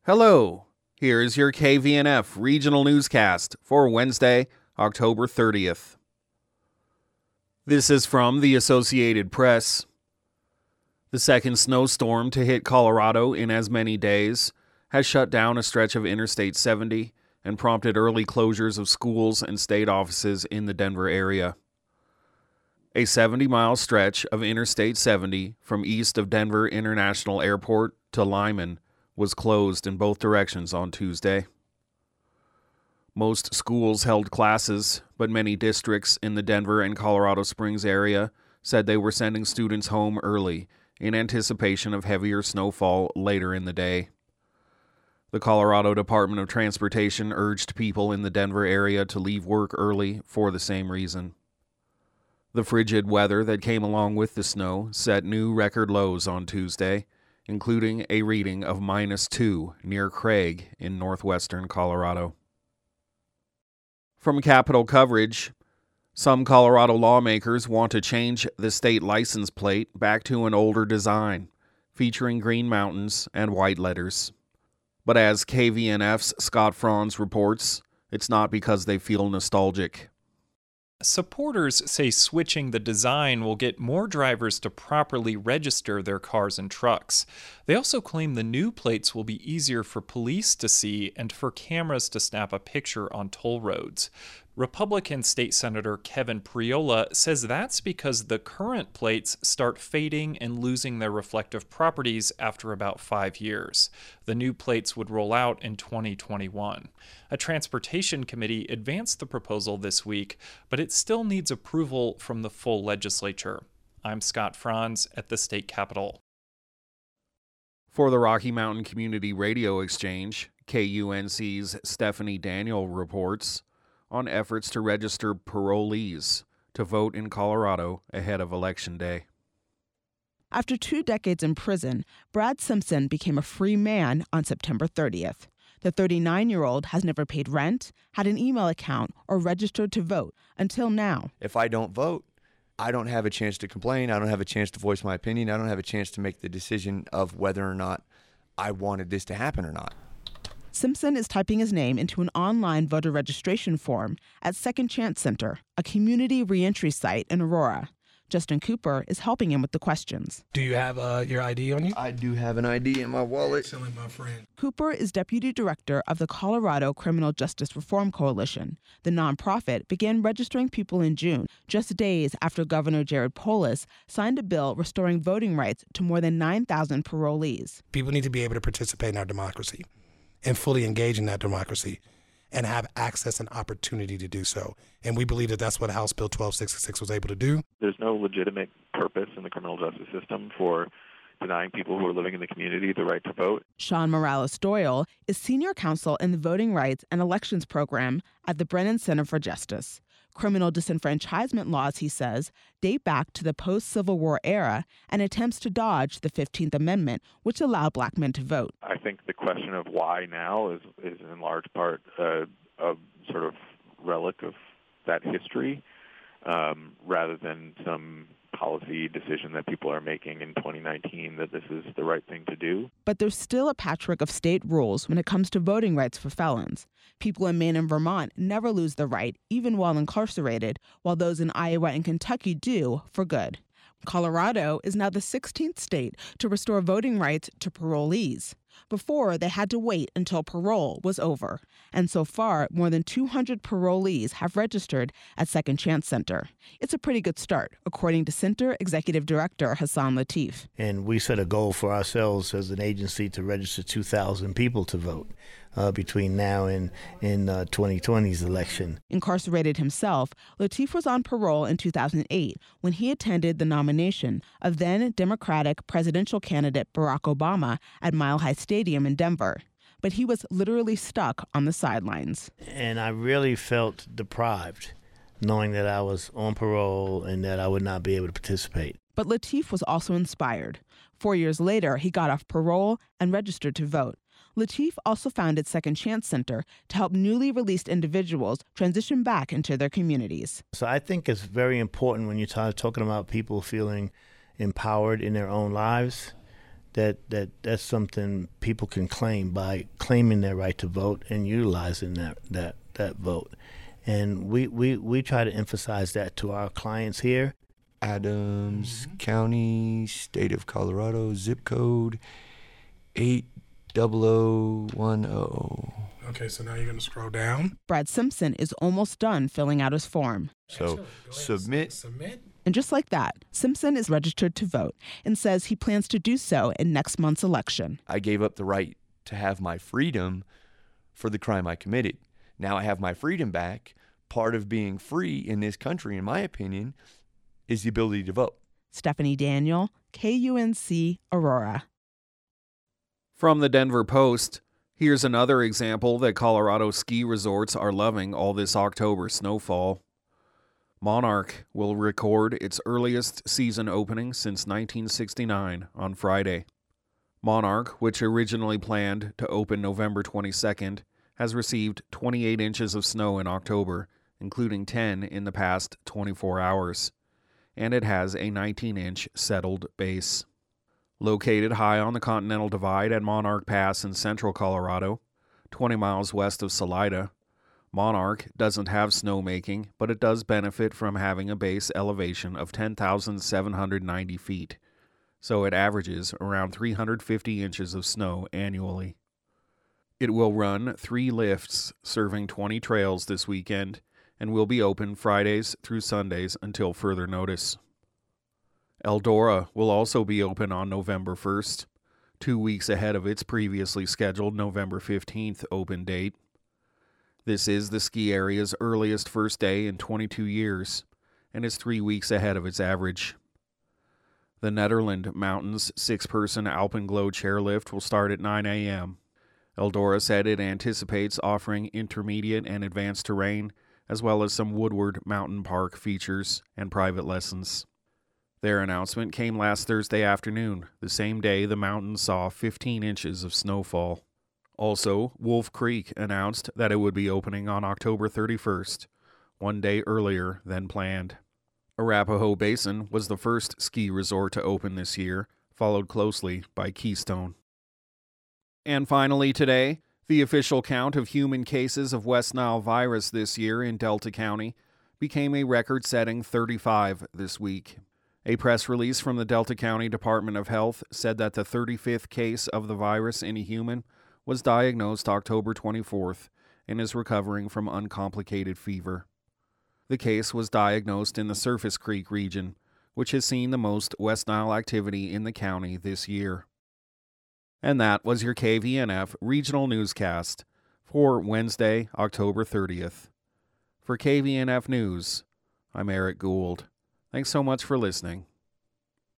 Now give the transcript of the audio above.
Hello, here is your KVNF regional newscast for Wednesday, October 30th. This is from the Associated Press. The second snowstorm to hit Colorado in as many days has shut down a stretch of Interstate 70 and prompted early closures of schools and state offices in the Denver area. A 70-mile stretch of Interstate 70 from east of Denver International Airport to Lyman was closed in both directions on Tuesday. Most schools held classes, but many districts in the Denver and Colorado Springs area said they were sending students home early in anticipation of heavier snowfall later in the day. The Colorado Department of Transportation urged people in the Denver area to leave work early for the same reason. The frigid weather that came along with the snow set new record lows on Tuesday, including a reading of -2 near Craig in northwestern Colorado. From Capitol Coverage, some Colorado lawmakers want to change the state license plate back to an older design, featuring green mountains and white letters. But as KVNF's Scott Franz reports, it's not because they feel nostalgic. Supporters say switching the design will get more drivers to properly register their cars and trucks. They also claim the new plates will be easier for police to see and for cameras to snap a picture on toll roads. Republican State Senator Kevin Priola says that's because the current plates start fading and losing their reflective properties after about 5 years. The new plates would roll out in 2021. A transportation committee advanced the proposal this week, but it still needs approval from the full legislature. I'm Scott Franz at the state capitol. For the Rocky Mountain Community Radio Exchange, KUNC's Stephanie Daniel reports on efforts to register parolees to vote in Colorado ahead of Election Day. After 2 decades in prison, Brad Simpson became a free man on September 30th. The 39-year-old has never paid rent, had an email account, or registered to vote until now. If I don't vote, I don't have a chance to complain. I don't have a chance to voice my opinion. I don't have a chance to make the decision of whether or not I wanted this to happen or not. Simpson is typing his name into an online voter registration form at Second Chance Center, a community reentry site in Aurora. Justin Cooper is helping him with the questions. Do you have your ID on you? I do have an ID in my wallet. Excellent, my friend. Cooper is deputy director of the Colorado Criminal Justice Reform Coalition. The nonprofit began registering people in June, just days after Governor Jared Polis signed a bill restoring voting rights to more than 9,000 parolees. People need to be able to participate in our democracy and fully engage in that democracy and have access and opportunity to do so. And we believe that that's what House Bill 1266 was able to do. There's no legitimate purpose in the criminal justice system for denying people who are living in the community the right to vote. Sean Morales Doyle is senior counsel in the Voting Rights and Elections Program at the Brennan Center for Justice. Criminal disenfranchisement laws, he says, date back to the post-Civil War era and attempts to dodge the 15th Amendment, which allowed black men to vote. I think the question of why now is in large part a sort of relic of that history, rather than some policy decision that people are making in 2019 that this is the right thing to do. But there's still a patchwork of state rules when it comes to voting rights for felons. People in Maine and Vermont never lose the right, even while incarcerated, while those in Iowa and Kentucky do for good. Colorado is now the 16th state to restore voting rights to parolees. Before, they had to wait until parole was over. And so far, more than 200 parolees have registered at Second Chance Center. It's a pretty good start, according to Center Executive Director Hassan Latif. And we set a goal for ourselves as an agency to register 2,000 people to vote between now and 2020's election. Incarcerated himself, Latif was on parole in 2008 when he attended the nomination of then Democratic presidential candidate Barack Obama at Mile High Stadium in Denver. But he was literally stuck on the sidelines. And I really felt deprived, knowing that I was on parole and that I would not be able to participate. But Latif was also inspired. 4 years later, he got off parole and registered to vote. Latif also founded Second Chance Center to help newly released individuals transition back into their communities. So I think it's very important when you're talking about people feeling empowered in their own lives that's something people can claim by claiming their right to vote and utilizing that vote. And we try to emphasize that to our clients here. Adams County, State of Colorado, zip code 80010. Okay, so now you're going to scroll down. Brad Simpson is almost done filling out his form. So submit. And just like that, Simpson is registered to vote and says he plans to do so in next month's election. I gave up the right to have my freedom for the crime I committed. Now I have my freedom back. Part of being free in this country, in my opinion, is the ability to vote. Stephanie Daniel, KUNC, Aurora. From the Denver Post, here's another example that Colorado ski resorts are loving all this October snowfall. Monarch will record its earliest season opening since 1969 on Friday. Monarch, which originally planned to open November 22nd, has received 28 inches of snow in October, including 10 in the past 24 hours, and it has a 19-inch settled base. Located high on the Continental Divide at Monarch Pass in central Colorado, 20 miles west of Salida, Monarch doesn't have snowmaking, but it does benefit from having a base elevation of 10,790 feet, so it averages around 350 inches of snow annually. It will run 3 lifts serving 20 trails this weekend and will be open Fridays through Sundays until further notice. Eldora will also be open on November 1st, 2 weeks ahead of its previously scheduled November 15th open date. This is the ski area's earliest first day in 22 years and is 3 weeks ahead of its average. The Netherland Mountains 6-person Alpenglow chairlift will start at 9 a.m. Eldora said it anticipates offering intermediate and advanced terrain, as well as some Woodward Mountain Park features and private lessons. Their announcement came last Thursday afternoon, the same day the mountain saw 15 inches of snowfall. Also, Wolf Creek announced that it would be opening on October 31st, 1 day earlier than planned. Arapahoe Basin was the first ski resort to open this year, followed closely by Keystone. And finally today, the official count of human cases of West Nile virus this year in Delta County became a record-setting 35 this week. A press release from the Delta County Department of Health said that the 35th case of the virus in a human was diagnosed October 24th and is recovering from uncomplicated fever. The case was diagnosed in the Surface Creek region, which has seen the most West Nile activity in the county this year. And that was your KVNF Regional Newscast for Wednesday, October 30th. For KVNF News, I'm Eric Gould. Thanks so much for listening.